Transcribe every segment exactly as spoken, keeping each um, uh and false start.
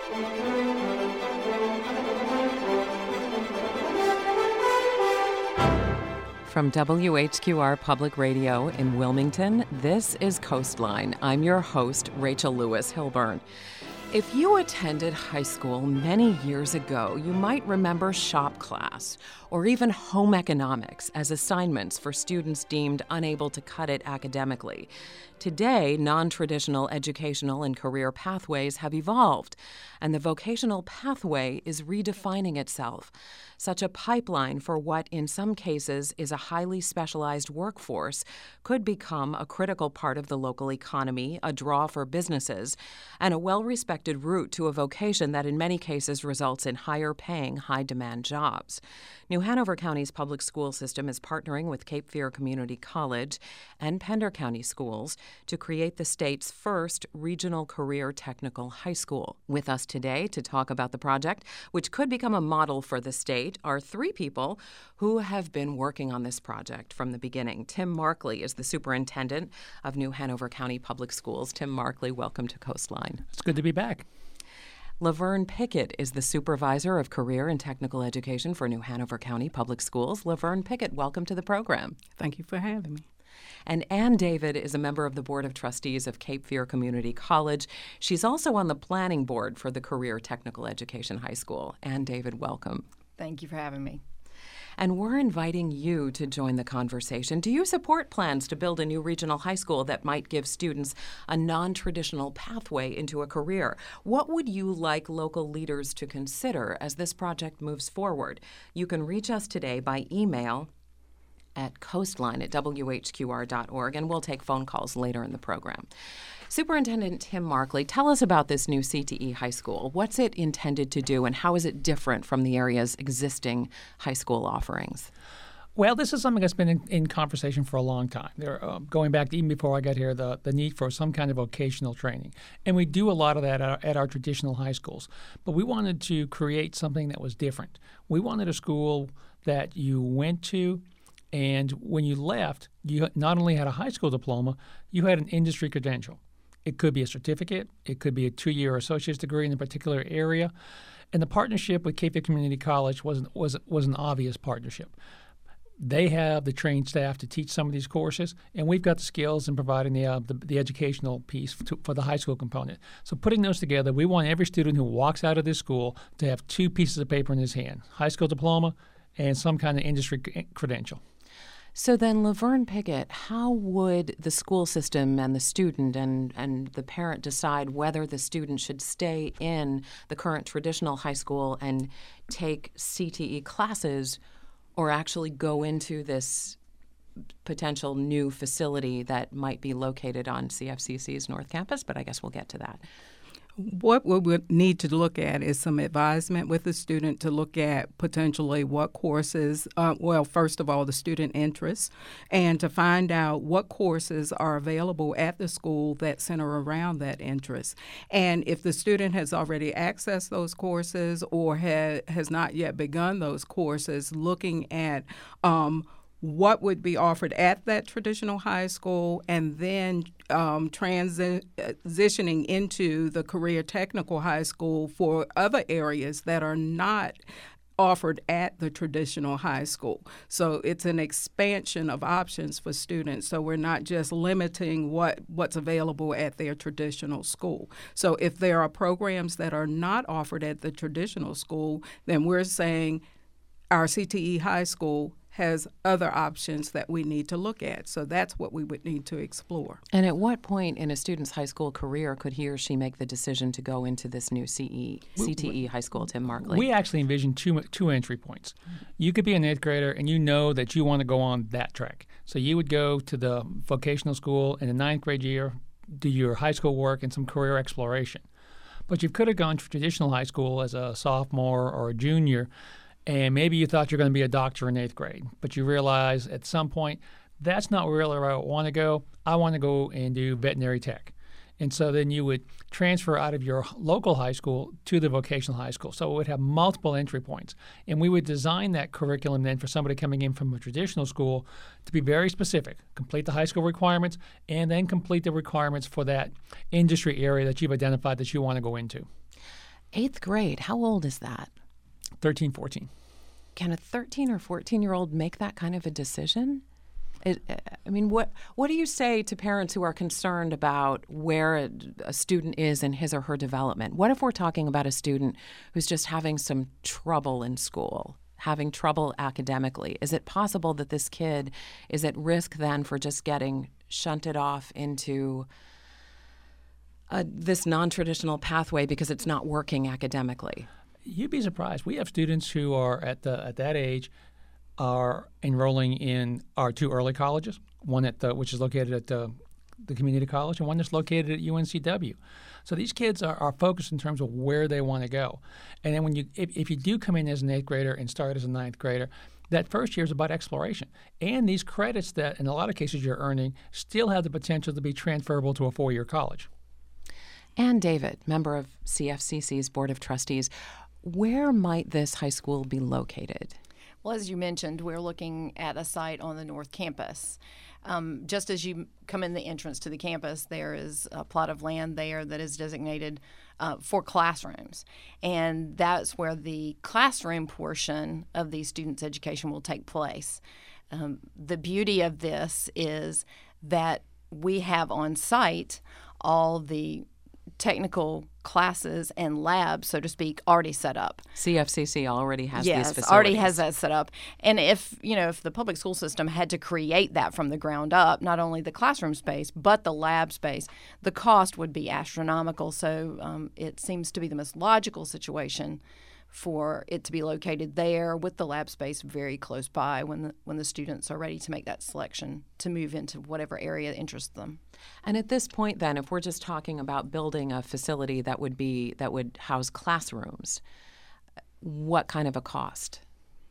From W H Q R Public Radio in Wilmington, this is Coastline. I'm your host, Rachel Lewis Hilburn. If you attended high school many years ago, you might remember shop class or even home economics as assignments for students deemed unable to cut it academically. Today, non-traditional educational and career pathways have evolved, and the vocational pathway is redefining itself. Such a pipeline for what, in some cases, is a highly specialized workforce could become a critical part of the local economy, a draw for businesses, and a well-respected route to a vocation that in many cases results in higher-paying, high-demand jobs. New Hanover County's public school system is partnering with Cape Fear Community College and Pender County Schools to create the state's first regional career technical high school. With us today to talk about the project, which could become a model for the state, are three people who have been working on this project from the beginning. Tim Markley is the superintendent of New Hanover County Public Schools. Tim Markley, welcome to Coastline. It's good to be back. Laverne Pickett is the supervisor of career and technical education for New Hanover County Public Schools. Laverne Pickett, welcome to the program. Thank you for having me. And Ann David is a member of the Board of Trustees of Cape Fear Community College. She's also on the planning board for the Career Technical Education High School. Ann David, welcome. Thank you for having me. And we're inviting you to join the conversation. Do you support plans to build a new regional high school that might give students a non-traditional pathway into a career? What would you like local leaders to consider as this project moves forward? You can reach us today by email at coastline at w h q r dot org, and we'll take phone calls later in the program. Superintendent Tim Markley, tell us about this new C T E high school. What's it intended to do, and how is it different from the area's existing high school offerings? Well, this is something that's been in, in conversation for a long time. There, uh, going back to even before I got here, the, the need for some kind of vocational training. And we do a lot of that at our, at our traditional high schools. But we wanted to create something that was different. We wanted a school that you went to, and when you left, you not only had a high school diploma, you had an industry credential. It could be a certificate. It could be a two-year associate's degree in a particular area. And the partnership with Cape Fear Community College was, was, was an obvious partnership. They have the trained staff to teach some of these courses, and we've got the skills in providing the, uh, the, the educational piece to, for the high school component. So putting those together, we want every student who walks out of this school to have two pieces of paper in his hand, high school diploma and some kind of industry c- credential. So then, Laverne Pickett, how would the school system and the student and, and the parent decide whether the student should stay in the current traditional high school and take C T E classes or actually go into this potential new facility that might be located on C F C C's North Campus? But I guess we'll get to that. What we would need to look at is some advisement with the student to look at potentially what courses, uh, well, first of all, the student interests, and to find out what courses are available at the school that center around that interest. And if the student has already accessed those courses or ha- has not yet begun those courses, looking at um, what would be offered at that traditional high school, and then um, transi- transitioning into the career technical high school for other areas that are not offered at the traditional high school. So it's an expansion of options for students. So we're not just limiting what, what's available at their traditional school. So if there are programs that are not offered at the traditional school, then we're saying our C T E high school has other options that we need to look at. So that's what we would need to explore. And at what point in a student's high school career could he or she make the decision to go into this new C E, C T E high school, Tim Markley? We actually envision two, two entry points. You could be an eighth grader and you know that you want to go on that track. So you would go to the vocational school in the ninth grade year, do your high school work and some career exploration. But you could have gone to traditional high school as a sophomore or a junior, and maybe you thought you're going to be a doctor in eighth grade, but you realize at some point that's not really where I want to go. I want to go and do veterinary tech. And so then you would transfer out of your local high school to the vocational high school. So it would have multiple entry points. And we would design that curriculum then for somebody coming in from a traditional school to be very specific, complete the high school requirements, and then complete the requirements for that industry area that you've identified that you want to go into. Eighth grade, how old is that? thirteen, fourteen. Can a thirteen or fourteen-year-old make that kind of a decision? It, I mean, what what do you say to parents who are concerned about where a, a student is in his or her development? What if we're talking about a student who's just having some trouble in school, having trouble academically? Is it possible that this kid is at risk then for just getting shunted off into a, this non-traditional pathway because it's not working academically? You'd be surprised. We have students who are at the at that age are enrolling in our two early colleges, one at the, which is located at the, the community college, and one that's located at U N C W. So these kids are, are focused in terms of where they want to go. And then when you if, if you do come in as an eighth grader and start as a ninth grader, that first year is about exploration. And these credits that in a lot of cases you're earning still have the potential to be transferable to a four-year college. Ann David, member of C F C C's Board of Trustees, where might this high school be located? Well, as you mentioned, we're looking at a site on the North Campus. Um, just as you come in the entrance to the campus, there is a plot of land there that is designated uh, for classrooms. And that's where the classroom portion of the students' education will take place. Um, the beauty of this is that we have on site all the technical classes and labs, so to speak, already set up. C F C C already has yes, these facilities. already has that set up. And if, you know, if the public school system had to create that from the ground up, not only the classroom space, but the lab space, the cost would be astronomical. So um, it seems to be the most logical situation for it to be located there with the lab space very close by when the, when the students are ready to make that selection to move into whatever area interests them. And at this point then, if we're just talking about building a facility that would be that would house classrooms, what kind of a cost?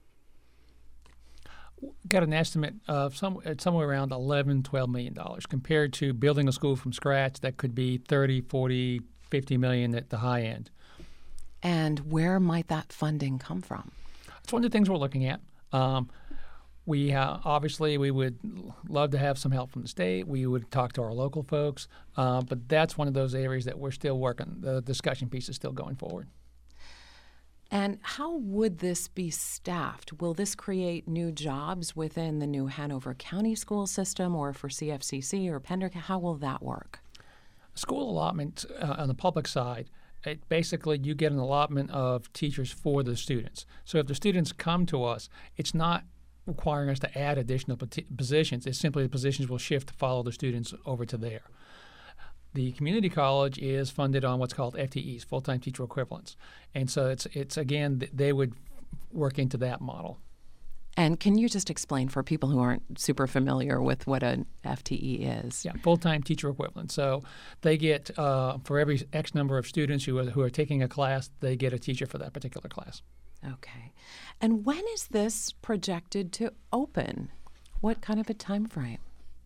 Got an estimate of some at somewhere around eleven, twelve million dollars compared to building a school from scratch that could be thirty, forty, fifty million at the high end. And where might that funding come from? It's one of the things we're looking at. Um, we uh, obviously we would love to have some help from the state. We would talk to our local folks, uh, but that's one of those areas that we're still working. The discussion piece is still going forward. And how would this be staffed? Will this create new jobs within the new Hanover County school system, or for C F C C or Pender? How will that work? School allotment uh, on the public side. It basically, you get an allotment of teachers for the students. So if the students come to us, it's not requiring us to add additional positions. It's simply the positions will shift to follow the students over to there. The community college is funded on what's called F T Es, full-time teacher equivalents. And so it's, it's again, they would work into that model. And can you just explain for people who aren't super familiar with what an F T E is? Yeah, full-time teacher equivalent. So they get, uh, for every X number of students who are, who are taking a class, they get a teacher for that particular class. Okay. And when is this projected to open? What kind of a time frame?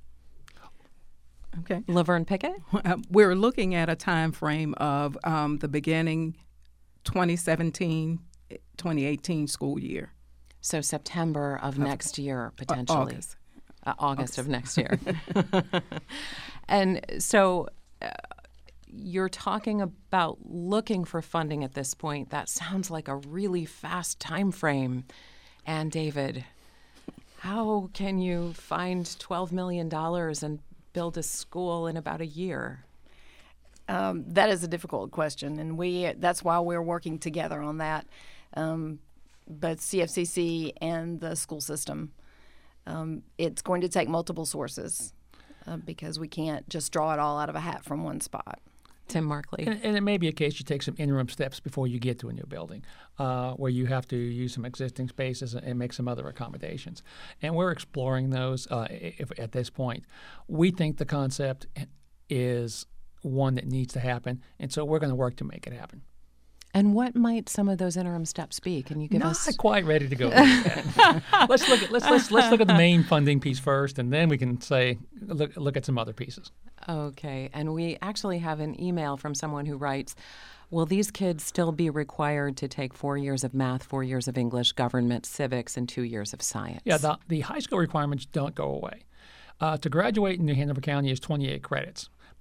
Okay. Laverne Pickett? We're looking at a time frame of um, the beginning twenty seventeen, twenty eighteen school year. So September of next year, potentially. Uh, August. Uh, August. August of next year. And so uh, you're talking about looking for funding at this point. That sounds like a really fast time frame. And David, how can you find twelve million dollars and build a school in about a year? Um, that is a difficult question, and we that's why we're working together on that. Um, both C F C C and the school system. Um, it's going to take multiple sources uh, because we can't just draw it all out of a hat from one spot. Tim Markley. And, and it may be a case you take some interim steps before you get to a new building uh, where you have to use some existing spaces and make some other accommodations. And we're exploring those uh, if, at this point. We think the concept is one that needs to happen, and so we're going to work to make it happen. And what might some of those interim steps be? Can you give Not us? Not quite ready to go. let's look at let's let's let's look at the main funding piece first, and then we can say look look at some other pieces. Okay. And we actually have an email from someone who writes, will these kids still be required to take four years of math, four years of English, government, civics, and two years of science? Yeah, the, the high school requirements don't go away. Uh, to graduate in New Hanover County is twenty-eight credits.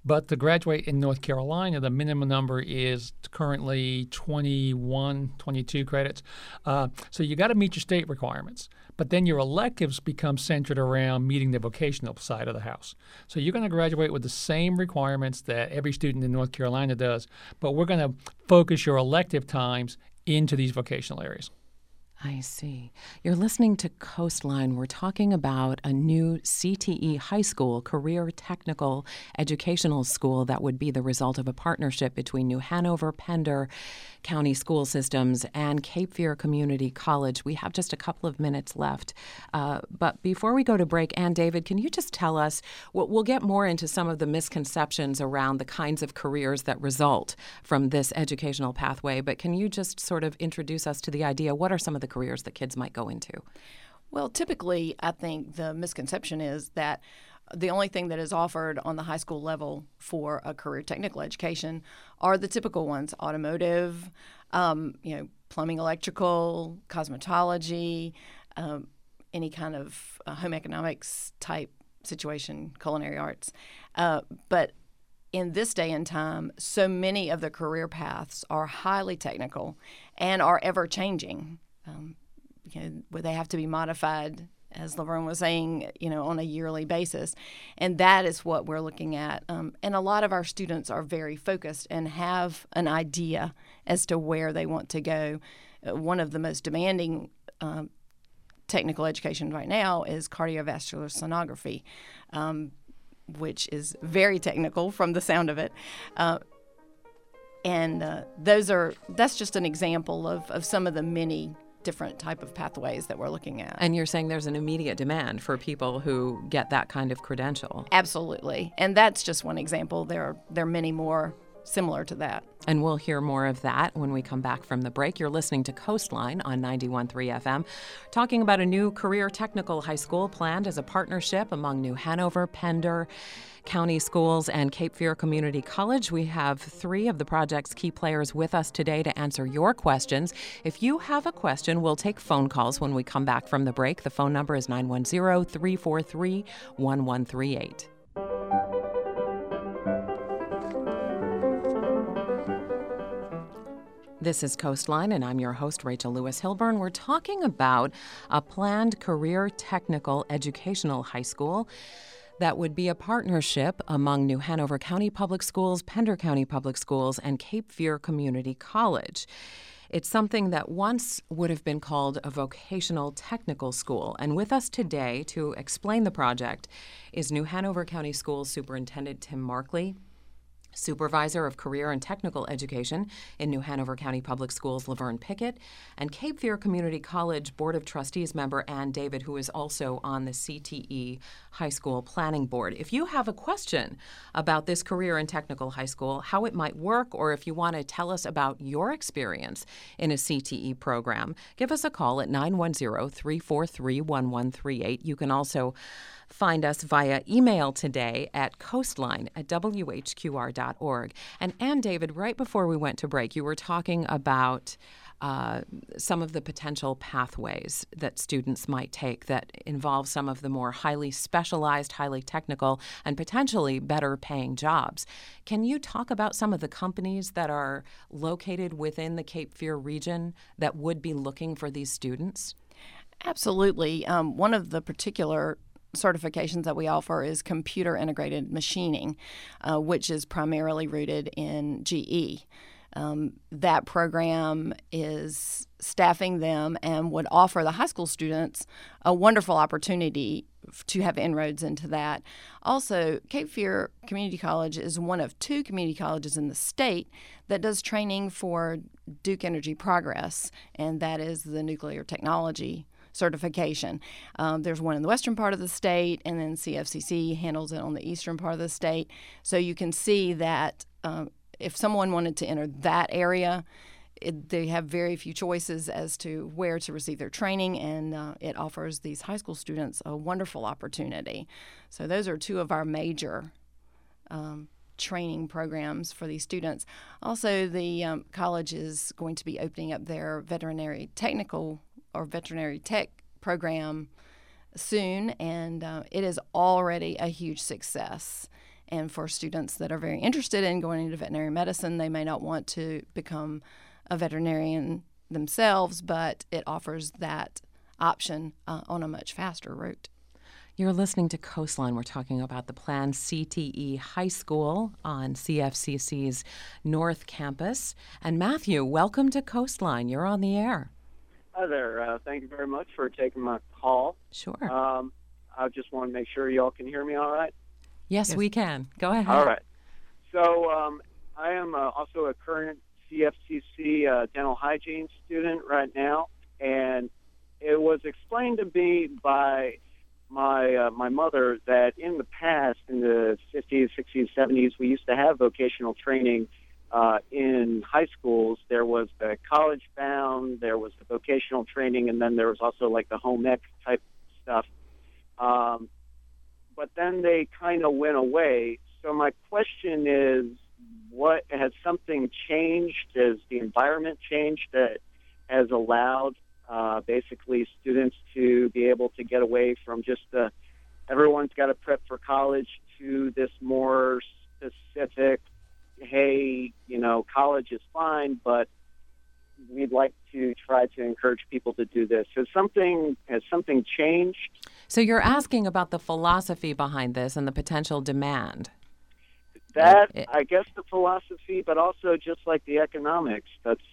But to graduate in North Carolina, the minimum number is currently twenty-one, twenty-two credits. Uh, so you got to meet your state requirements. But then your electives become centered around meeting the vocational side of the house. So you're going to graduate with the same requirements that every student in North Carolina does, but we're going to focus your elective times into these vocational areas. I see. You're listening to Coastline. We're talking about a new C T E high school, career technical educational school that would be the result of a partnership between New Hanover, Pender County School Systems and Cape Fear Community College. We have just a couple of minutes left. Uh, but before we go to break, Ann David, can you just tell us, we'll, we'll get more into some of the misconceptions around the kinds of careers that result from this educational pathway, but can you just sort of introduce us to the idea, what are some of the careers that kids might go into? Well, typically, I think the misconception is that the only thing that is offered on the high school level for a career technical education are the typical ones: automotive, um, you know, plumbing, electrical, cosmetology, um, any kind of uh, home economics type situation, culinary arts. Uh, but in this day and time, so many of the career paths are highly technical and are ever changing. Um, you know, where they have to be modified, as Laverne was saying, you know, on a yearly basis. And that is what we're looking at. Um, and a lot of our students are very focused and have an idea as to where they want to go. Uh, one of the most demanding um, technical education right now is cardiovascular sonography, um, which is very technical from the sound of it. Uh, and uh, those are that's just an example of, of some of the many different type of pathways that we're looking at. And you're saying there's an immediate demand for people who get that kind of credential. Absolutely. And that's just one example. There are, there are many more similar to that. And we'll hear more of that when we come back from the break. You're listening to Coastline on ninety-one point three F M, talking about a new career technical high school planned as a partnership among New Hanover, Pender County Schools, and Cape Fear Community College. We have three of the project's key players with us today to answer your questions. If you have a question, we'll take phone calls when we come back from the break. The phone number is nine one zero, three four three, one one three eight. This is Coastline, and I'm your host, Rachel Lewis Hilburn. We're talking about a planned career technical educational high school that would be a partnership among New Hanover County Public Schools, Pender County Public Schools, and Cape Fear Community College. It's something that once would have been called a vocational technical school. And with us today to explain the project is New Hanover County Schools Superintendent Tim Markley, Supervisor of Career and Technical Education in New Hanover County Public Schools, Laverne Pickett, and Cape Fear Community College Board of Trustees member Ann David, who is also on the C T E High School Planning Board. If you have a question about this career and technical high school, how it might work, or if you want to tell us about your experience in a C T E program, give us a call at nine one zero, three four three, one one three eight. You can also find us via email today at coastline at w h q r dot org. And Ann David, right before we went to break, you were talking about uh, some of the potential pathways that students might take that involve some of the more highly specialized, highly technical, and potentially better paying jobs. Can you talk about some of the companies that are located within the Cape Fear region that would be looking for these students? Absolutely. Um, one of the particular certifications that we offer is computer integrated machining, uh, which is primarily rooted in G E. Um, that program is staffing them and would offer the high school students a wonderful opportunity to have inroads into that. Also, Cape Fear Community College is one of two community colleges in the state that does training for Duke Energy Progress, and that is the nuclear technology certification. Um, there's one in the western part of the state, and then C F C C handles it on the eastern part of the state. So you can see that um, if someone wanted to enter that area, it, they have very few choices as to where to receive their training, and uh, it offers these high school students a wonderful opportunity. So those are two of our major um, training programs for these students. Also, the um, college is going to be opening up their veterinary technical or veterinary tech program soon, and uh, it is already a huge success. And for students that are very interested in going into veterinary medicine, they may not want to become a veterinarian themselves, but it offers that option uh, on a much faster route. You're listening to Coastline. We're talking about the planned C T E High School on C F C C's North Campus. And Matthew, welcome to Coastline. You're on the air. Hi there. Uh, thank you very much for taking my call. Sure. Um, I just want to make sure y'all can hear me all right. Yes, yes. We can. Go ahead. All right. So um, I am uh, also a current C F C C uh, dental hygiene student right now, and it was explained to me by my uh, my mother that in the past, in the fifties, sixties, seventies, we used to have vocational training uh, in high schools. There was the college bound, there was the vocational training, and then there was also like the home ec type stuff. Um, but then they kind of went away. So my question is, what has something changed? Has the environment changed that has allowed Uh, basically students to be able to get away from just the everyone's got to prep for college to this more specific, hey, you know, college is fine, but we'd like to try to encourage people to do this. Has something, has something changed? So you're asking about the philosophy behind this and the potential demand. That, it, I guess the philosophy, but also just like the economics. That's,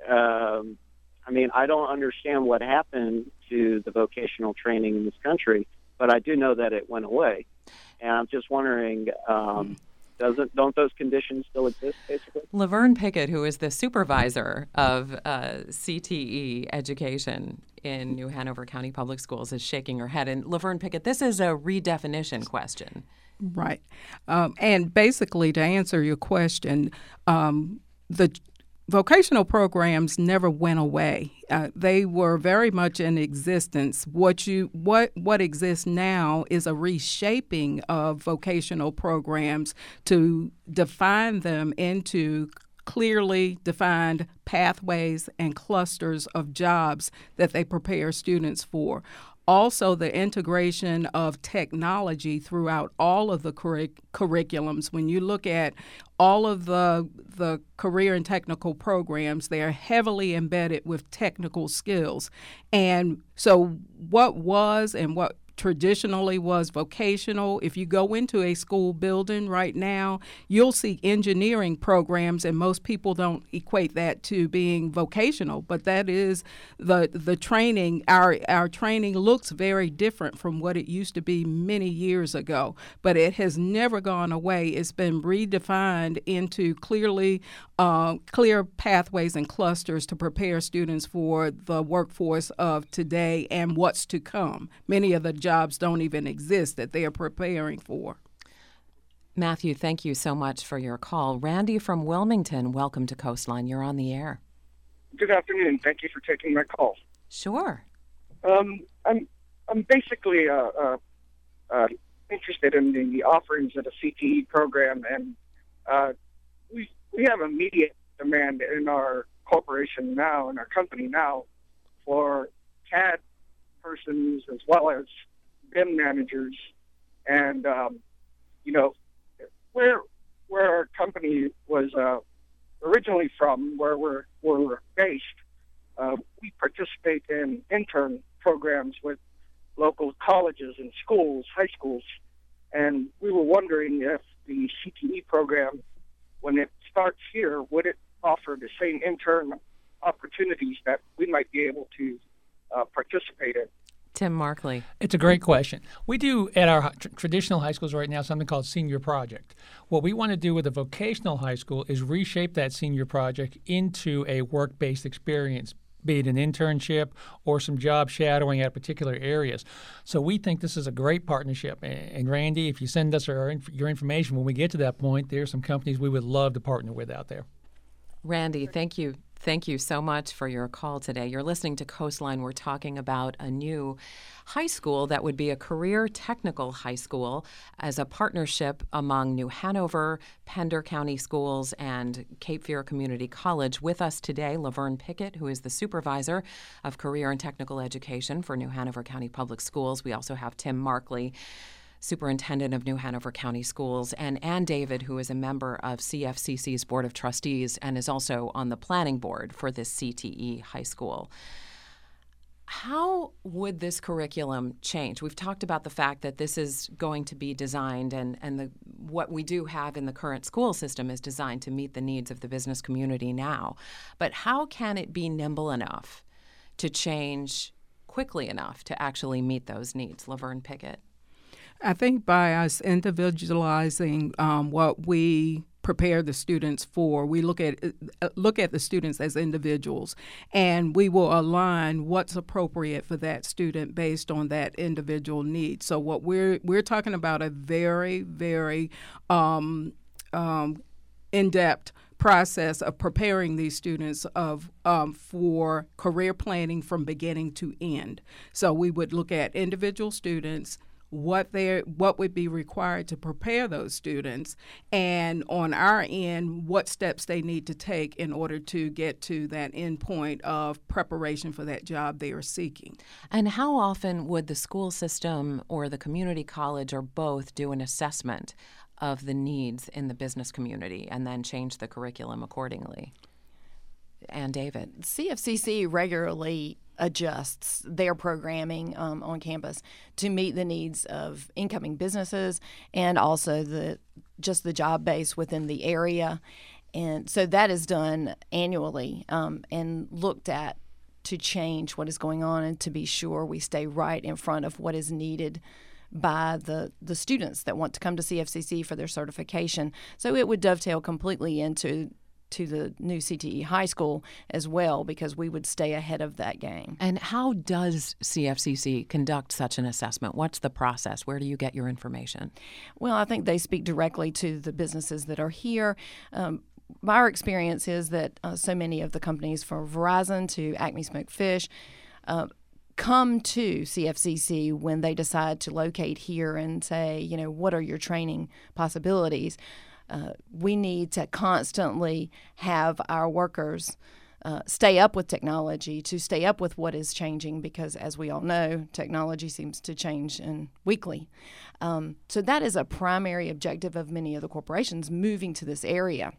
um, I mean, I don't understand what happened to the vocational training in this country, but I do know that it went away. And I'm just wondering, um, doesn't don't those conditions still exist, basically? Laverne Pickett, who is the supervisor of uh, C T E education in New Hanover County Public Schools, is shaking her head. And Laverne Pickett, this is a redefinition question. Right. Um, and basically, to answer your question, um, the vocational programs never went away. Uh, they were very much in existence. What you what what exists now is a reshaping of vocational programs to define them into clearly defined pathways and clusters of jobs that they prepare students for. Also, the integration of technology throughout all of the curric- curriculums. When you look at all of the the career and technical programs, they are heavily embedded with technical skills. And so what was and what traditionally was vocational, if you go into a school building right now, you'll see engineering programs, and most people don't equate that to being vocational, but that is the the training. Our our training looks very different from what it used to be many years ago, but it has never gone away. It's been redefined into clearly uh, clear pathways and clusters to prepare students for the workforce of today and what's to come. Many of the jobs don't even exist that they are preparing for. Matthew, thank you so much for your call. Randy from Wilmington, welcome to Coastline. You're on the air. Good afternoon. Thank you for taking my call. Sure. Um, I'm I'm basically uh, uh, uh, interested in the offerings of the C T E program, and uh, we we have immediate demand in our corporation now, in our company now, for C A D persons as well as B I M managers, and um, you know where where our company was uh, originally from, where we're where we're based. Uh, we participate in intern programs with local colleges and schools, high schools, and we were wondering if the C T E program, when it starts here, would it offer the same intern opportunities that we might be able to uh, participate in? Tim Markley. It's a great question. We do at our tr- traditional high schools right now something called Senior Project. What we want to do with a vocational high school is reshape that Senior Project into a work-based experience, be it an internship or some job shadowing at particular areas. So we think this is a great partnership. And Randy, if you send us our, your information when we get to that point, there's some companies we would love to partner with out there. Randy, thank you. Thank you so much for your call today. You're listening to Coastline. We're talking about a new high school that would be a career technical high school as a partnership among New Hanover, Pender County Schools, and Cape Fear Community College. With us today, Laverne Pickett, who is the supervisor of career and technical education for New Hanover County Public Schools. We also have Tim Markley, Superintendent of New Hanover County Schools, and Ann David, who is a member of C F C C's Board of Trustees and is also on the planning board for this C T E high school. How would this curriculum change? We've talked about the fact that this is going to be designed, and, and the, what we do have in the current school system is designed to meet the needs of the business community now. But how can it be nimble enough to change quickly enough to actually meet those needs? Laverne Pickett. I think by us individualizing um, what we prepare the students for, we look at uh, look at the students as individuals, and we will align what's appropriate for that student based on that individual need. So what we're we're talking about a very very um, um, in-depth process of preparing these students of um, for career planning from beginning to end. So we would look at individual students, what they what would be required to prepare those students, and on our end, what steps they need to take in order to get to that end point of preparation for that job they are seeking. And how often would the school system or the community college or both do an assessment of the needs in the business community and then change the curriculum accordingly? Ann David. C F C C regularly adjusts their programming um, on campus to meet the needs of incoming businesses and also the just the job base within the area. And so that is done annually um, and looked at to change what is going on and to be sure we stay right in front of what is needed by the, the students that want to come to C F C C for their certification. So it would dovetail completely into to the new C T E high school as well, because we would stay ahead of that game. And how does C F C C conduct such an assessment? What's the process? Where do you get your information? Well, I think they speak directly to the businesses that are here. Um, our experience is that uh, so many of the companies, from Verizon to Acme Smoked Fish, uh, come to C F C C when they decide to locate here and say, you know, what are your training possibilities? Uh, we need to constantly have our workers uh, stay up with technology, to stay up with what is changing, because as we all know, technology seems to change and weekly. Um, so that is a primary objective of many of the corporations moving to this area.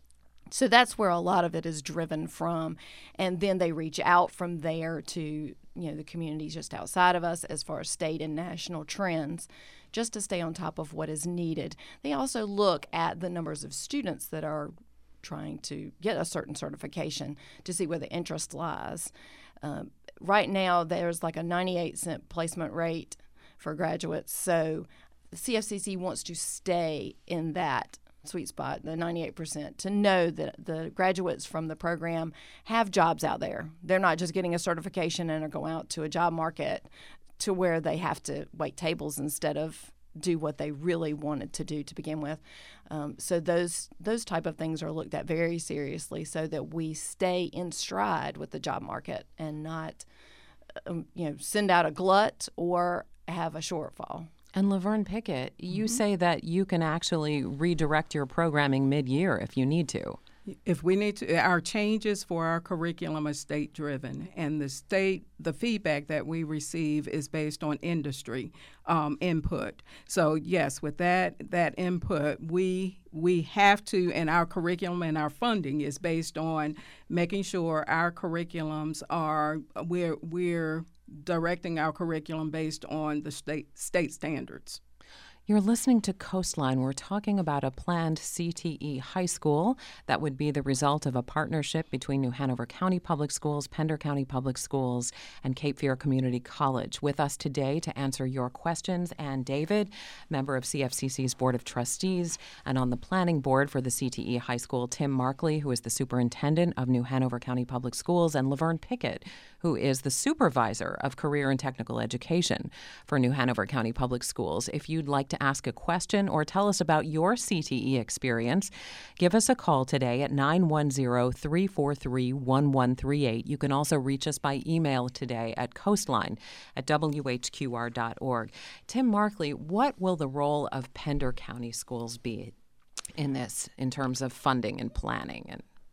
So that's where a lot of it is driven from, and then they reach out from there to, you know, the communities just outside of us as far as state and national trends, just to stay on top of what is needed. They also look at the numbers of students that are trying to get a certain certification to see where the interest lies. Um, right now, there's like a ninety-eight cent placement rate for graduates, so C F C C wants to stay in that sweet spot, the ninety-eight percent, to know that the graduates from the program have jobs out there. They're not just getting a certification and are going out to a job market to where they have to wait tables instead of do what they really wanted to do to begin with. Um, so those those type of things are looked at very seriously so that we stay in stride with the job market and not, um, you know, send out a glut or have a shortfall. And Laverne Pickett, you Mm-hmm. say that you can actually redirect your programming mid-year if you need to. If we need to, our changes for our curriculum are state-driven, and the state, the feedback that we receive is based on industry um, input. So yes, with that that input, we we have to, and our curriculum and our funding is based on making sure our curriculums are we're we're directing our curriculum based on the state state standards. You're listening to Coastline. We're talking about a planned C T E high school that would be the result of a partnership between New Hanover County Public Schools, Pender County Public Schools, and Cape Fear Community College. With us today to answer your questions, Ann David, member of C F C C's Board of Trustees, and on the planning board for the C T E high school, Tim Markley, who is the superintendent of New Hanover County Public Schools, and Laverne Pickett, who is the supervisor of career and technical education for New Hanover County Public Schools. If you'd like to ask a question or tell us about your C T E experience, give us a call today at nine one zero, three four three, one one three eight. You can also reach us by email today at coastline at w h q r dot org. Tim Markley, what will the role of Pender County Schools be in this, in terms of funding and planning? And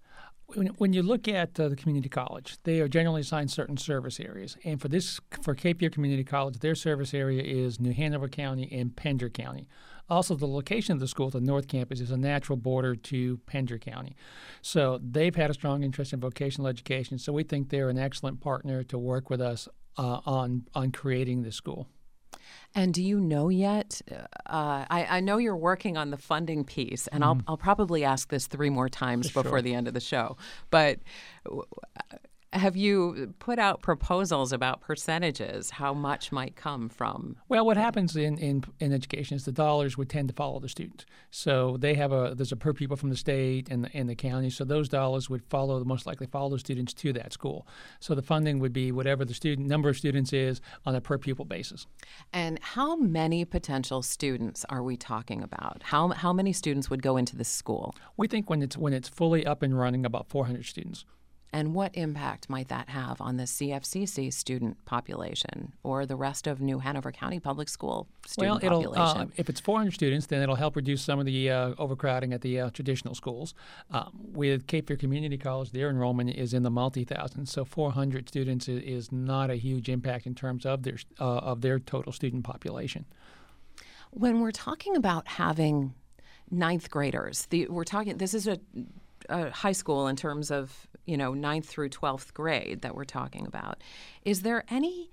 When, when you look at uh, the community college, they are generally assigned certain service areas. And for this, for Cape Fear Community College, their service area is New Hanover County and Pender County. Also, the location of the school, the North Campus, is a natural border to Pender County. So they've had a strong interest in vocational education, so we think they're an excellent partner to work with us uh, on on creating this school. And do you know yet? Uh, I, I know you're working on the funding piece, and Mm-hmm. I'll I'll probably ask this three more times Sure. before the end of the show. But w- have you put out proposals about percentages? How much might come from? Well, what happens in, in, in education is the dollars would tend to follow the student. So they have a there's a per pupil from the state and the, and the county. So those dollars would follow most likely follow the students to that school. So the funding would be whatever the student number of students is on a per pupil basis. And how many potential students are we talking about? How how many students would go into this school? We think when it's when it's fully up and running, about four hundred students. And what impact might that have on the C F C C student population or the rest of New Hanover County Public School student well, it'll, population? Uh, if it's four hundred students, then it'll help reduce some of the uh, overcrowding at the uh, traditional schools. Um, with Cape Fear Community College, their enrollment is in the multi-thousands, so four hundred students is, is not a huge impact in terms of their uh, of their total student population. When we're talking about having ninth graders, the, we're talking. This is a, a high school in terms of you know ninth through twelfth grade that we're talking about. Is there any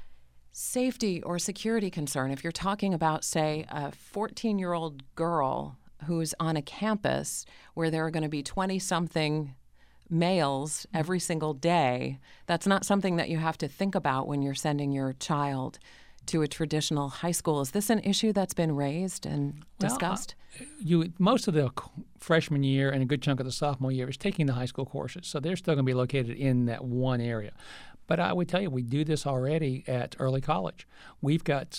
safety or security concern if you're talking about, say, a fourteen-year-old girl who's on a campus where there are going to be twenty-something males every single day? That's not something that you have to think about when you're sending your child to a traditional high school. Is this an issue that's been raised and discussed? Well, uh, you most of the freshman year and a good chunk of the sophomore year is taking the high school courses, so they're still going to be located in that one area. But I would tell you, we do this already at early college. We've got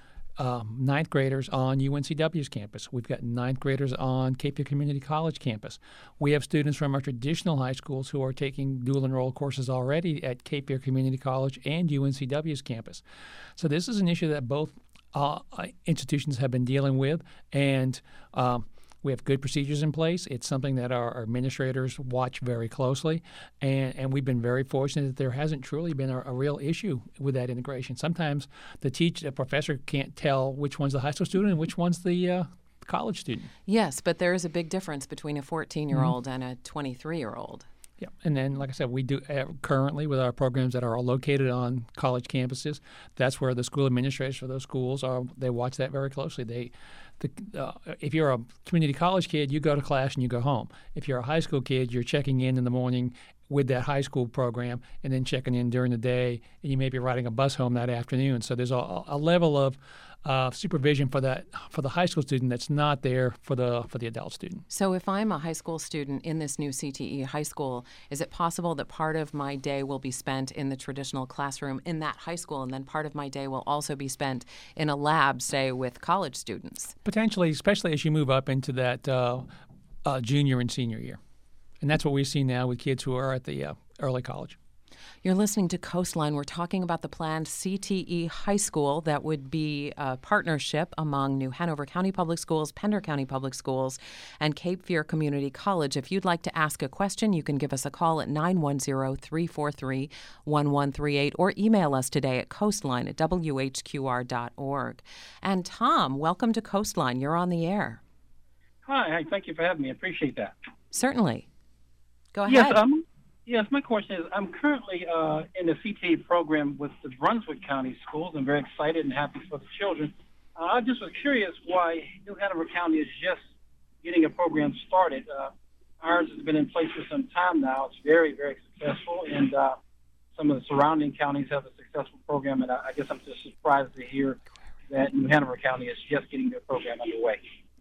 um, ninth graders on U N C W's campus. We've got ninth graders on Cape Fear Community College campus. We have students from our traditional high schools who are taking dual enroll courses already at Cape Fear Community College and U N C W's campus. So this is an issue that both uh, institutions have been dealing with, and um, we have good procedures in place. It's something that our, our administrators watch very closely, and, and we've been very fortunate that there hasn't truly been a, a real issue with that integration. Sometimes the teacher, the professor can't tell which one's the high school student and which one's the uh, college student. Yes, but there is a big difference between a fourteen-year-old mm-hmm. and a twenty-three-year-old. Yeah, and then, like I said, we do uh, currently with our programs that are located on college campuses. That's where the school administrators for those schools are. They watch that very closely. They, the, uh, if you're a community college kid, you go to class and you go home. If you're a high school kid, you're checking in in the morning with that high school program and then checking in during the day, and you may be riding a bus home that afternoon. So there's a, a level of uh, supervision for that for the high school student that's not there for the for the adult student. So if I'm a high school student in this new C T E high school, is it possible that part of my day will be spent in the traditional classroom in that high school, and then part of my day will also be spent in a lab, say, with college students? Potentially, especially as you move up into that uh, uh, junior and senior year. And that's what we see now with kids who are at the uh, early college. You're listening to Coastline. We're talking about the planned C T E high school that would be a partnership among New Hanover County Public Schools, Pender County Public Schools, and Cape Fear Community College. If you'd like to ask a question, you can give us a call at nine one zero, three four three, one one three eight or email us today at coastline at w h q r dot org. And Tom, welcome to Coastline. You're on the air. Hi, hi, thank you for having me. I appreciate that. Certainly. Go ahead. Yes, um, yes. My question is, I'm currently uh, in the C T E program with the Brunswick County Schools. I'm very excited and happy for the children. Uh, I just was curious why New Hanover County is just getting a program started. Uh, ours has been in place for some time now. It's very, very successful, and uh, some of the surrounding counties have a successful program. And I, I guess I'm just surprised to hear that New Hanover County is just getting their program underway.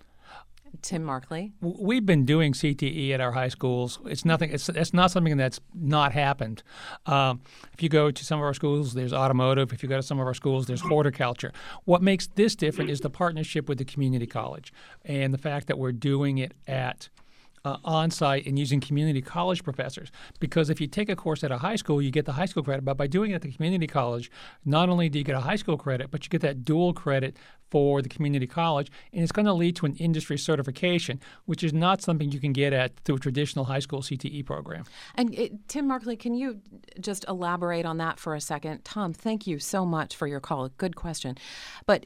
Tim Markley. We've been doing C T E at our high schools. It's nothing. It's it's not something that's not happened. Um, if you go to some of our schools, there's automotive. If you go to some of our schools, there's horticulture. What makes this different is the partnership with the community college and the fact that we're doing it at uh, on-site and using community college professors. Because if you take a course at a high school, you get the high school credit, but by doing it at the community college, not only do you get a high school credit, but you get that dual credit for the community college, and it's going to lead to an industry certification, which is not something you can get at through a traditional high school C T E program. And uh, Tim Markley, can you just elaborate on that for a second? Tom, thank you so much for your call. Good question. But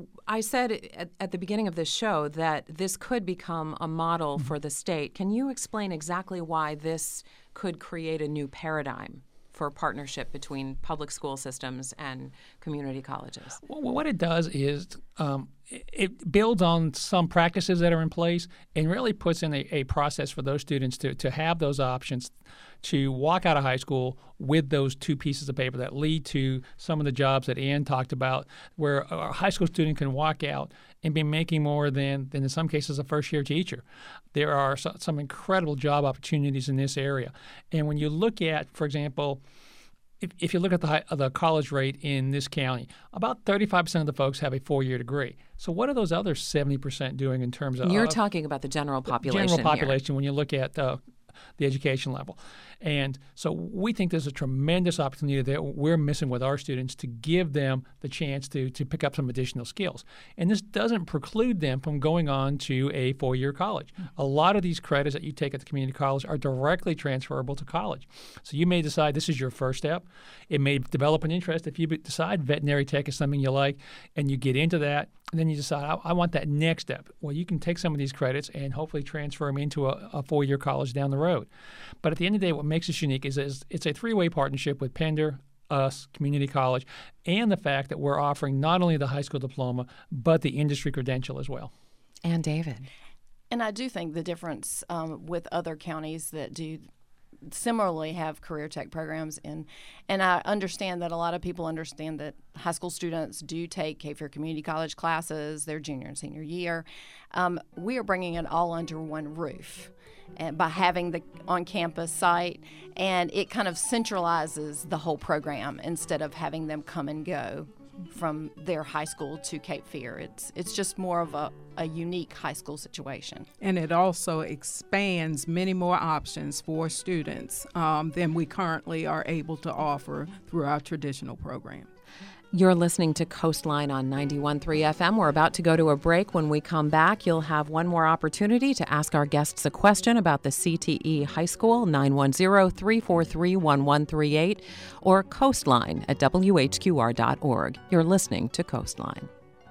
I said at, at the beginning of this show that this could become a model mm-hmm. for the state. Can you explain exactly why this could create a new paradigm for partnership between public school systems and community colleges? Well, what it does is um, it builds on some practices that are in place and really puts in a, a process for those students to, to have those options to walk out of high school with those two pieces of paper that lead to some of the jobs that Ann talked about, where a high school student can walk out and be making more than, than in some cases, a first-year teacher. There are so, some incredible job opportunities in this area. And when you look at, for example, if, if you look at the, high, the college rate in this county, about thirty-five percent of the folks have a four-year degree. So what are those other seventy percent doing in terms of— You're uh, talking about the general population General population here. When you look at uh, the education level. And so we think there's a tremendous opportunity that we're missing with our students to give them the chance to to pick up some additional skills. And this doesn't preclude them from going on to a four-year college. A lot of these credits that you take at the community college are directly transferable to college. So you may decide this is your first step. It may develop an interest if you decide veterinary tech is something you like and you get into that. And then you decide, I, I want that next step. Well, you can take some of these credits and hopefully transfer them into a, a four-year college down the road. But at the end of the day, what makes us unique is, is it's a three-way partnership with Pender, us, community college, and the fact that we're offering not only the high school diploma, but the industry credential as well. And David. And I do think the difference um, with other counties that do similarly have career tech programs in, and I understand that a lot of people understand that high school students do take Cape Fear Community College classes their junior and senior year. Um, we are bringing it all under one roof and by having the on-campus site, and it kind of centralizes the whole program instead of having them come and go from their high school to Cape Fear. It's it's just more of a, a unique high school situation. And it also expands many more options for students um, than we currently are able to offer through our traditional program. You're listening to Coastline on ninety-one point three F M. We're about to go to a break. When we come back, you'll have one more opportunity to ask our guests a question about the C T E High School, nine one zero, three four three, one one three eight, or Coastline at W H Q R dot org. You're listening to Coastline.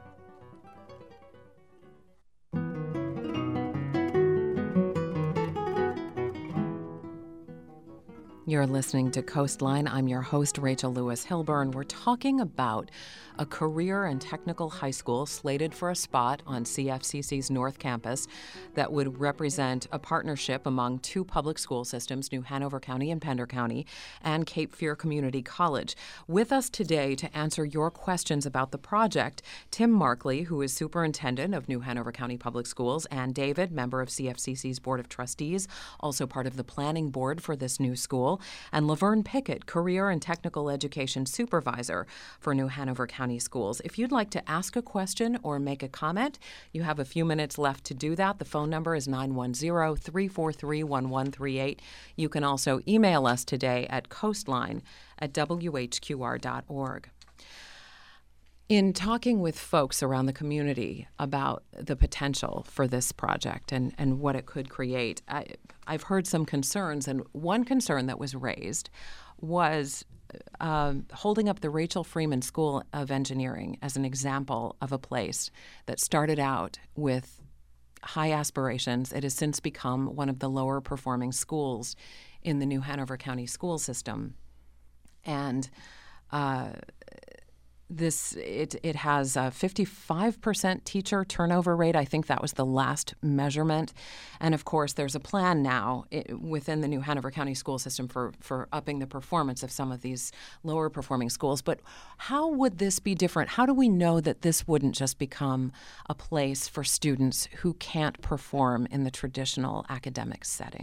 You're listening to Coastline. I'm your host, Rachel Lewis Hilburn. We're talking about a career and technical high school slated for a spot on C F C C's North Campus that would represent a partnership among two public school systems, New Hanover County and Pender County, and Cape Fear Community College. With us today to answer your questions about the project, Tim Markley, who is superintendent of New Hanover County Public Schools, and David, member of C F C C's Board of Trustees, also part of the planning board for this new school, and Laverne Pickett, Career and Technical Education Supervisor for New Hanover County Schools. If you'd like to ask a question or make a comment, you have a few minutes left to do that. The phone number is nine one zero, three four three, one one three eight. You can also email us today at coastline at W H Q R dot org. In talking with folks around the community about the potential for this project and, and what it could create, I, I've heard some concerns, and one concern that was raised was uh, holding up the Rachel Freeman School of Engineering as an example of a place that started out with high aspirations. It has since become one of the lower performing schools in the New Hanover County school system. And uh, This it it has a fifty-five percent teacher turnover rate. I think that was the last measurement. And of course, there's a plan now it, within the New Hanover County school system for, for upping the performance of some of these lower performing schools. But how would this be different? How do we know that this wouldn't just become a place for students who can't perform in the traditional academic setting?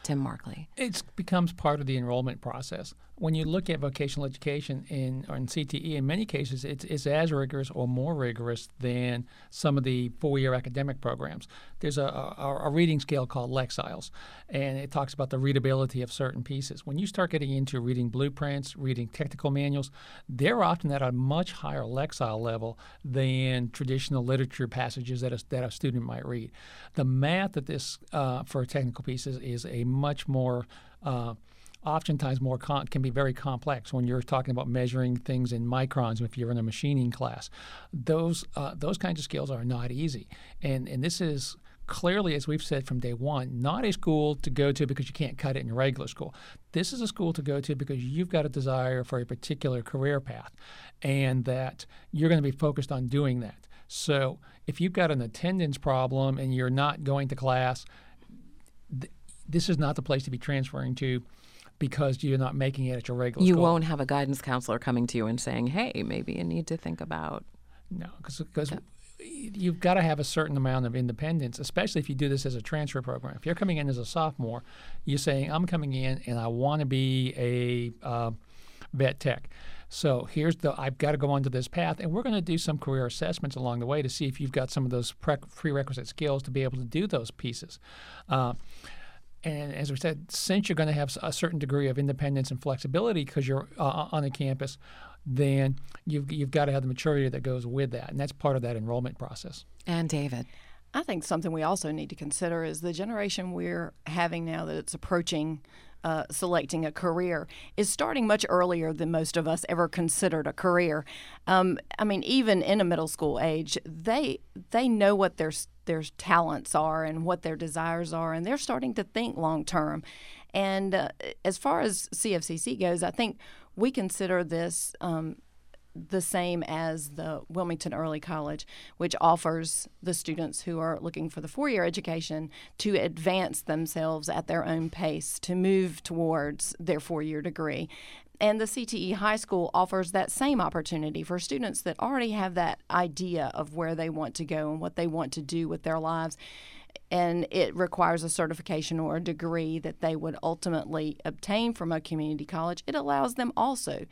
Tim Markley? It becomes part of the enrollment process. When you look at vocational education in, or in C T E, in many cases, it's, it's as rigorous or more rigorous than some of the four-year academic programs. There's a, a, a reading scale called Lexiles, and it talks about the readability of certain pieces. When you start getting into reading blueprints, reading technical manuals, they're often at a much higher Lexile level than traditional literature passages that a, that a student might read. The math of this uh, for technical pieces is a much more uh, oftentimes more con- can be very complex when you're talking about measuring things in microns if you're in a machining class. Those uh, those kinds of skills are not easy. And and this is clearly, as we've said from day one, not a school to go to because you can't cut it in your regular school. This is a school to go to because you've got a desire for a particular career path and that you're going to be focused on doing that. So if you've got an attendance problem and you're not going to class, th- this is not the place to be transferring to because you're not making it at your regular You school. won't have a guidance counselor coming to you and saying, hey, maybe you need to think about. No, because you've got to have a certain amount of independence, especially if you do this as a transfer program. If you're coming in as a sophomore, you're saying, I'm coming in and I want to be a uh, vet tech. So here's the, I've got to go onto this path, and we're going to do some career assessments along the way to see if you've got some of those pre- prerequisite skills to be able to do those pieces. Uh, And as we said, since you're going to have a certain degree of independence and flexibility because you're uh, on a campus, then you've, you've got to have the maturity that goes with that. And that's part of that enrollment process. And David? I think something we also need to consider is the generation we're having now that it's approaching uh, selecting a career is starting much earlier than most of us ever considered a career. Um, I mean, even in a middle school age, they they know what their their talents are and what their desires are, and they're starting to think long term. And uh, as far as C F C C goes, I think we consider this um, the same as the Wilmington Early College, which offers the students who are looking for the four-year education to advance themselves at their own pace, to move towards their four-year degree. And the C T E High School offers that same opportunity for students that already have that idea of where they want to go and what they want to do with their lives. And it requires a certification or a degree that they would ultimately obtain from a community college. It allows them also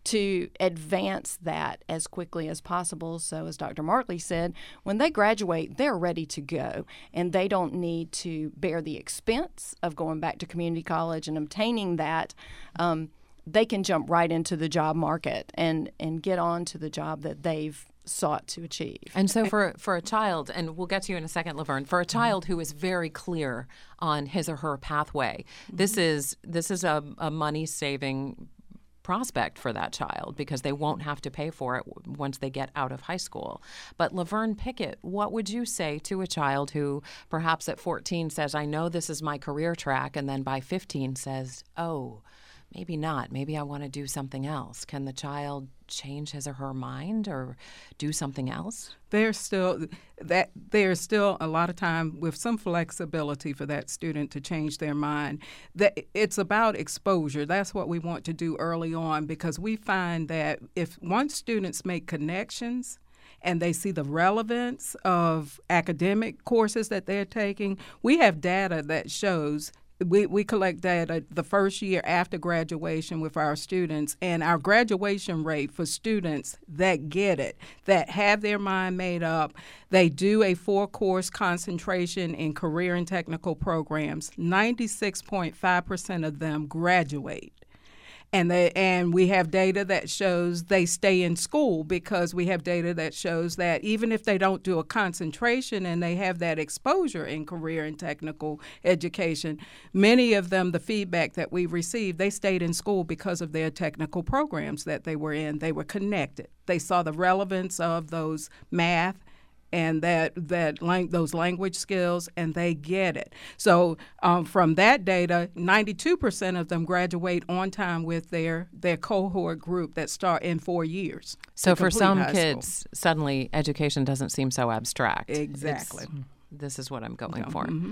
to advance that as quickly as possible. So as Doctor Markley said, when they graduate, they're ready to go, and they don't need to bear the expense of going back to community college and obtaining that. Um, they can jump right into the job market and, and get on to the job that they've sought to achieve. And so for for a child, and we'll get to you in a second, Laverne, for a child who is very clear on his or her pathway, mm-hmm. this is this is a, a money-saving prospect for that child because they won't have to pay for it once they get out of high school. But Laverne Pickett, what would you say to a child who perhaps at fourteen says, I know this is my career track, and then by fifteen says, oh, maybe not. Maybe I want to do something else. Can the child change his or her mind or do something else? There's still that there's still a lot of time with some flexibility for that student to change their mind. That it's about exposure. That's what we want to do early on, because we find that if once students make connections and they see the relevance of academic courses that they're taking, we have data that shows We, we collect data the first year after graduation with our students, and our graduation rate for students that get it, that have their mind made up, they do a four-course concentration in career and technical programs, ninety-six point five percent of them graduate. And they, and we have data that shows they stay in school, because we have data that shows that even if they don't do a concentration and they have that exposure in career and technical education, many of them, the feedback that we received, they stayed in school because of their technical programs that they were in. They were connected. They saw the relevance of those math and that that lang- those language skills, and they get it. So um, from that data, ninety-two percent of them graduate on time with their, their cohort group that start in four years. So for some kids, school. Suddenly education doesn't seem so abstract. Exactly. It's, this is what I'm going Yeah. for. Mm-hmm.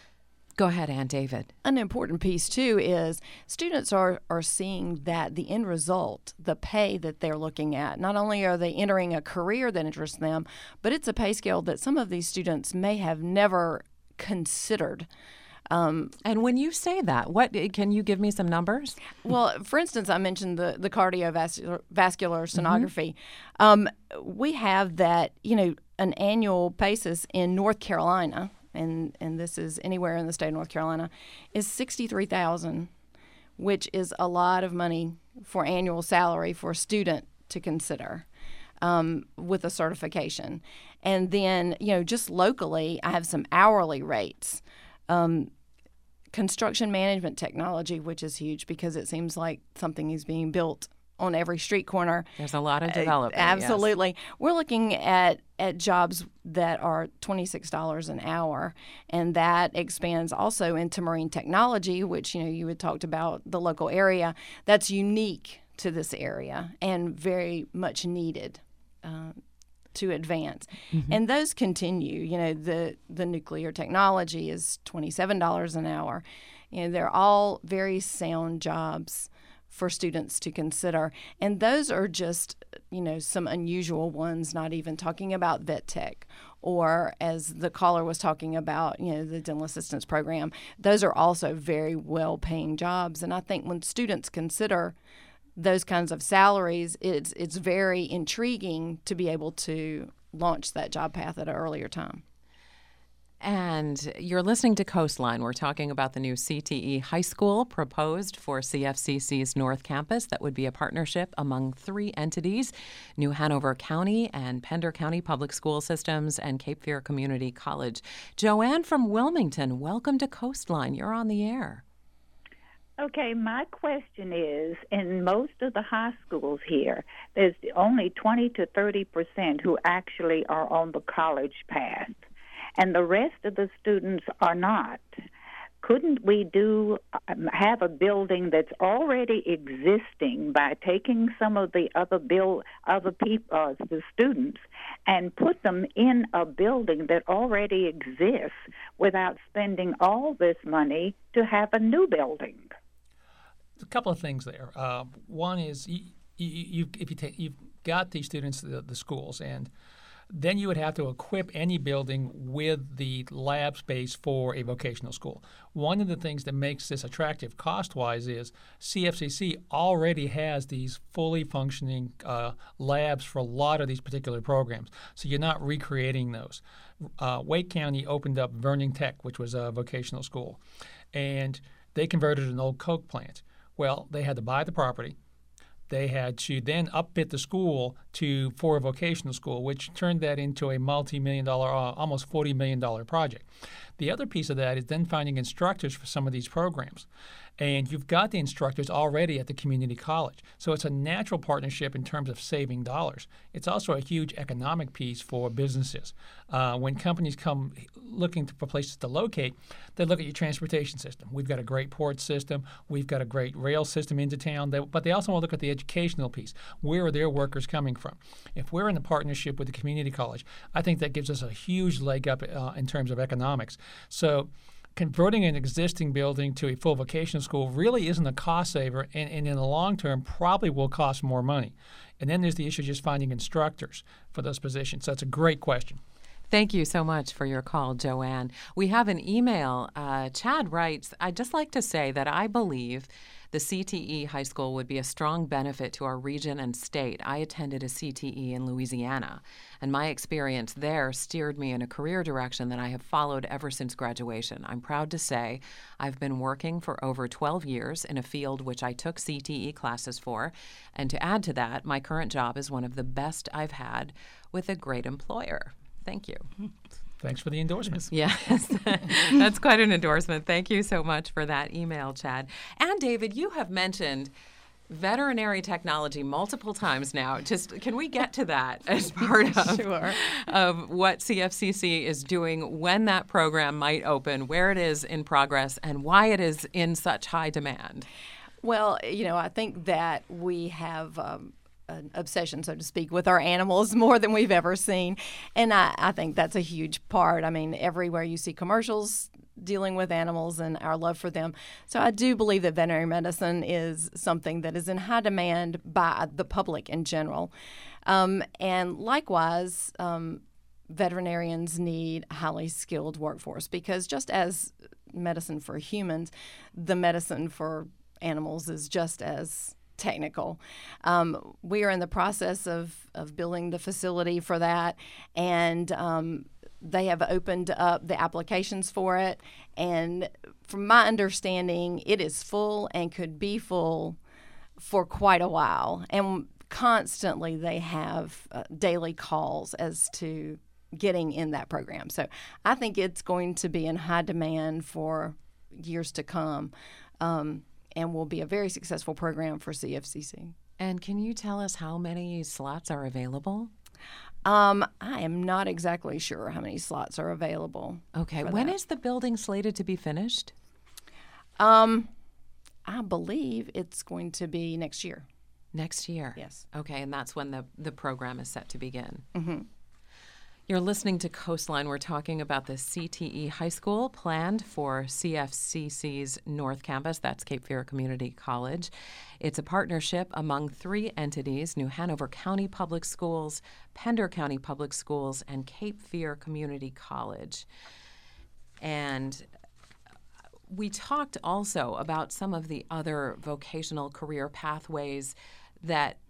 Go ahead, Aunt David. An important piece, too, is students are, are seeing that the end result, the pay that they're looking at, not only are they entering a career that interests them, but it's a pay scale that some of these students may have never considered. Um, and when you say that, what can you give me some numbers? Well, for instance, I mentioned the, the cardiovascular vascular sonography. Mm-hmm. Um, we have that, you know, an annual basis in North Carolina, and, and this is anywhere in the state of North Carolina, is sixty-three thousand dollars, which is a lot of money for annual salary for a student to consider. Um, with a certification. And then, you know, just locally, I have some hourly rates. Um, construction management technology, which is huge because it seems like something is being built on every street corner. There's a lot of development. Uh, absolutely. Yes. We're looking at, at jobs that are twenty-six dollars an hour, and that expands also into marine technology, which, you know, you had talked about the local area. That's unique to this area and very much needed. Uh, to advance. Mm-hmm. And those continue. You know, the, the nuclear technology is twenty-seven dollars an hour. You know, they're all very sound jobs for students to consider. And those are just, you know, some unusual ones, not even talking about vet tech or, as the caller was talking about, you know, the dental assistance program. Those are also very well-paying jobs. And I think when students consider those kinds of salaries, it's it's very intriguing to be able to launch that job path at an earlier time. And you're listening to Coastline. We're talking about the new C T E High School proposed for C F C C's North Campus. That would be a partnership among three entities: New Hanover County and Pender County Public School Systems and Cape Fear Community College. Joanne from Wilmington, welcome to Coastline. You're on the air. Okay, my question is, in most of the high schools here, there's only twenty to thirty percent who actually are on the college path, and the rest of the students are not. Couldn't we do have a building that's already existing by taking some of the other bill other people, uh, the students, and put them in a building that already exists without spending all this money to have a new building? A couple of things there. Uh, one is you, you, you, if you take, you've got these students at the, the schools, and then you would have to equip any building with the lab space for a vocational school. One of the things that makes this attractive cost-wise is C F C C already has these fully functioning uh, labs for a lot of these particular programs, so you're not recreating those. Uh, Wake County opened up Vernon Tech, which was a vocational school, and they converted an old Coke plant. Well, they had to buy the property. They had to then upfit the school to for a vocational school, which turned that into a multi-million dollar, uh, almost forty million dollars project. The other piece of that is then finding instructors for some of these programs. And you've got the instructors already at the community college. So it's a natural partnership in terms of saving dollars. It's also a huge economic piece for businesses. Uh, when companies come looking for places to locate, they look at your transportation system. We've got a great port system. We've got a great rail system into town. They, but they also want to look at the educational piece. Where are their workers coming from? If we're in a partnership with the community college, I think that gives us a huge leg up uh, in terms of economics. So converting an existing building to a full vocational school really isn't a cost saver, and, and in the long term probably will cost more money. And then there's the issue of just finding instructors for those positions. So it's a great question. Thank you so much for your call, Joanne. We have an email. Uh, Chad writes, I'd just like to say that I believe the C T E High School would be a strong benefit to our region and state. I attended a C T E in Louisiana, and my experience there steered me in a career direction that I have followed ever since graduation. I'm proud to say I've been working for over twelve years in a field which I took C T E classes for, and to add to that, my current job is one of the best I've had with a great employer. Thank you. Thanks for the endorsement. Yes, that's quite an endorsement. Thank you so much for that email, Chad. And David, you have mentioned veterinary technology multiple times now. Just can we get to that as part of, sure. of what C F C C is doing, when that program might open, where it is in progress, and why it is in such high demand? Well, you know, I think that we have um, an obsession, so to speak, with our animals more than we've ever seen. And I, I think that's a huge part. I mean, everywhere you see commercials dealing with animals and our love for them. So I do believe that veterinary medicine is something that is in high demand by the public in general. Um, and likewise, um, veterinarians need a highly skilled workforce, because just as medicine for humans, the medicine for animals is just as technical. Um, we are in the process of, of building the facility for that, and um, they have opened up the applications for it. And from my understanding, it is full and could be full for quite a while. And constantly they have uh, daily calls as to getting in that program. So I think it's going to be in high demand for years to come, um, and will be a very successful program for C F C C. And can you tell us how many slots are available? Um, I am not exactly sure how many slots are available. Okay. When is the building slated to be finished? Um, I believe it's going to be next year. Next year? Yes. Okay, and that's when the, the program is set to begin. Mm-hmm. You're listening to Coastline. We're talking about the C T E High School planned for C F C C's North Campus. That's Cape Fear Community College. It's a partnership among three entities: New Hanover County Public Schools, Pender County Public Schools, and Cape Fear Community College. And we talked also about some of the other vocational career pathways that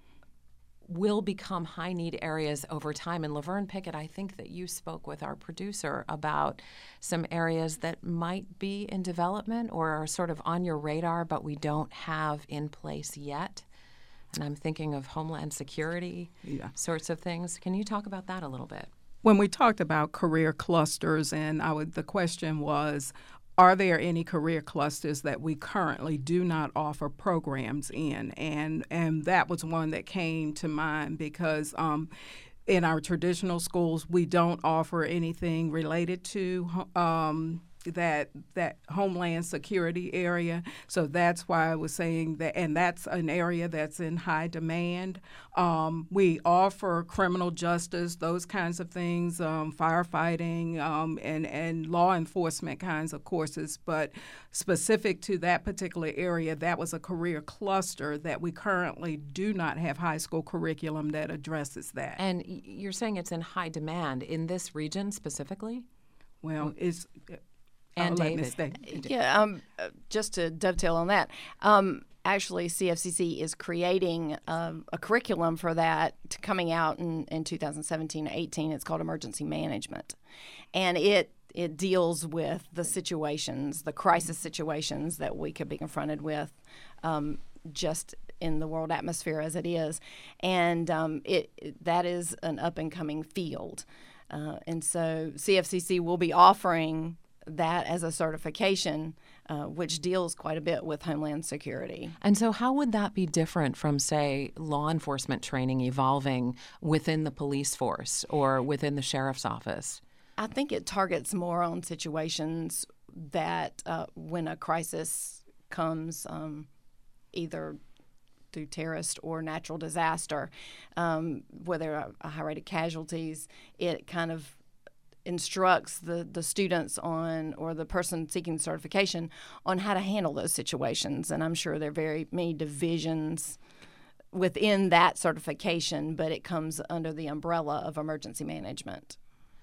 will become high-need areas over time. And Laverne Pickett, I think that you spoke with our producer about some areas that might be in development or are sort of on your radar, but we don't have in place yet. And I'm thinking of Homeland Security yeah. sorts of things. Can you talk about that a little bit? When we talked about career clusters, and I would, the question was, are there any career clusters that we currently do not offer programs in? And and that was one that came to mind because um, in our traditional schools, we don't offer anything related to um, that that Homeland Security area. So that's why I was saying that, and that's an area that's in high demand. Um, we offer criminal justice, those kinds of things, um, firefighting, um, and, and law enforcement kinds of courses. But specific to that particular area, that was a career cluster that we currently do not have high school curriculum that addresses that. And you're saying it's in high demand in this region specifically? Well, it's... And David. Yeah, um, just to dovetail on that, um, actually C F C C is creating um, a curriculum for that to coming out in, in two thousand seventeen eighteen. It's called Emergency Management. And it it deals with the situations, the crisis situations that we could be confronted with um, just in the world atmosphere as it is. And um, it, it that is an up-and-coming field. Uh, and so C F C C will be offering that as a certification, uh, which deals quite a bit with Homeland Security. And so how would that be different from, say, law enforcement training evolving within the police force or within the sheriff's office? I think it targets more on situations that uh, when a crisis comes, um, either through terrorist or natural disaster, um, where there are a high rate of casualties, it kind of instructs the, the students on, or the person seeking certification on how to handle those situations. And I'm sure there are very many divisions within that certification, but it comes under the umbrella of emergency management.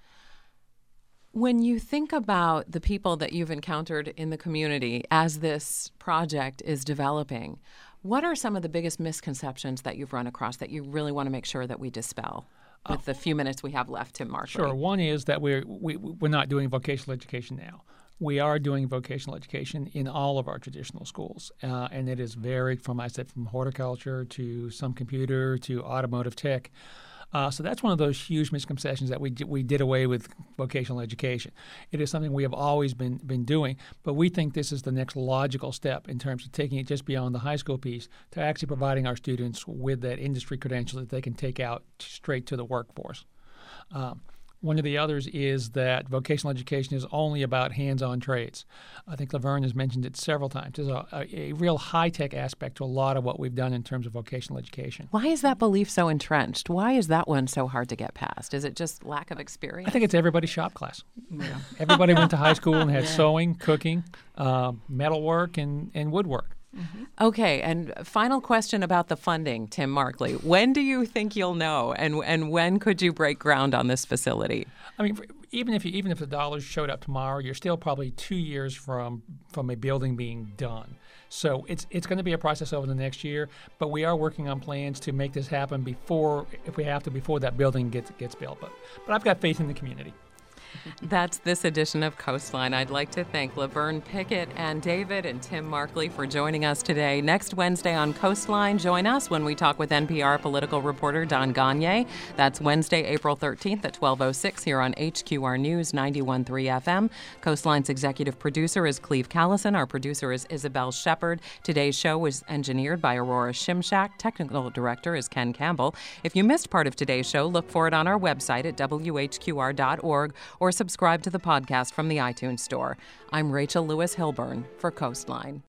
When you think about the people that you've encountered in the community as this project is developing, what are some of the biggest misconceptions that you've run across that you really want to make sure that we dispel with the few minutes we have left, Tim Markley? Sure. One is that we're, we, we're not doing vocational education now. We are doing vocational education in all of our traditional schools, uh, and it is varied from, I said, from horticulture to some computer to automotive tech. Uh, so that's one of those huge misconceptions that we d- we did away with vocational education. It is something we have always been been doing, but we think this is the next logical step in terms of taking it just beyond the high school piece to actually providing our students with that industry credential that they can take out straight to the workforce. Um, One of the others is that vocational education is only about hands-on trades. I think Laverne has mentioned it several times. There's a, a, a real high-tech aspect to a lot of what we've done in terms of vocational education. Why is that belief so entrenched? Why is that one so hard to get past? Is it just lack of experience? I think it's everybody's shop class. Yeah. Everybody went to high school and had yeah. sewing, cooking, uh, metalwork, and, and woodwork. Mm-hmm. Okay, and final question about the funding, Tim Markley. When do you think you'll know, and and when could you break ground on this facility? I mean, even if you, even if the dollars showed up tomorrow, you're still probably two years from from a building being done. So it's it's going to be a process over the next year, but we are working on plans to make this happen before, if we have to, before that building gets gets built. But but I've got faith in the community. That's this edition of Coastline. I'd like to thank Laverne Pickett and David and Tim Markley for joining us today. Next Wednesday on Coastline, join us when we talk with N P R political reporter Don Gagné. That's Wednesday, April thirteenth at twelve oh six here on H Q R News ninety-one point three F M. Coastline's executive producer is Cleve Callison. Our producer is Isabel Shepard. Today's show was engineered by Aurora Shimshak. Technical director is Ken Campbell. If you missed part of today's show, look for it on our website at W H Q R dot org or subscribe to the podcast from the iTunes Store. I'm Rachel Lewis Hilburn for Coastline.